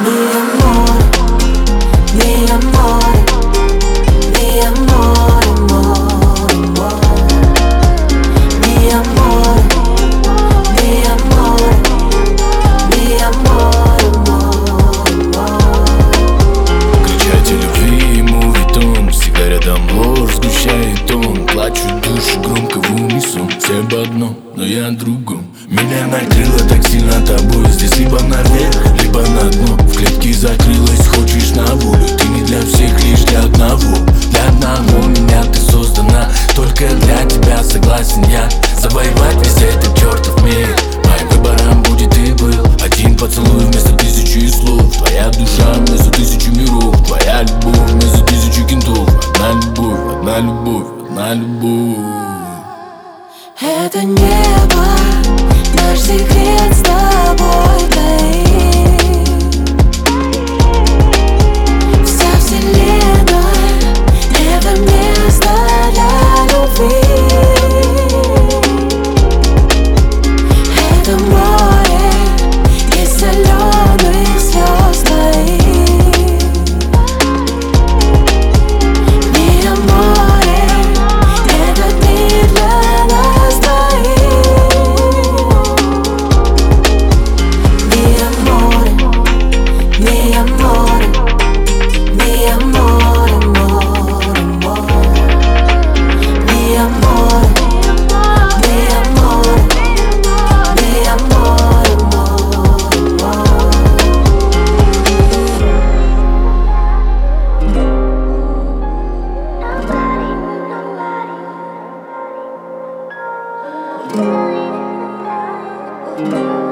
Mi amore, mi amore, mi amore, amore, amore. Mi amore, mi amore, mi amore, amore, amore. Кричать о любви ему ведь он всегда рядом, ложь сгущает тон. Плачу душу громко в унисон. Все об одном, но я о другом. Меня накрыло так сильно тобой. Здесь либо наверх, либо на дно. В клетке закрылась, хочешь на волю. Ты не для всех, лишь для одного. Для одного меня ты создана. Только для тебя согласен я завоевать весь этот чертов мир. Моим выбором будет и был один поцелуй вместо тысячи слов. Твоя душа вместо тысячи миров. Твоя любовь вместо тысячи кентов. Одна любовь, одна любовь, одна любовь. Это небо, наш секрет с тобой таит. Вся вселенная — это место для любви. Это море из соленых слез твоих. Mi amore, этот мир для нас двоих. Mi amore, mi amore, mi amore, amore, amore. Mi amore, mi amore, mi amore, amore, amore.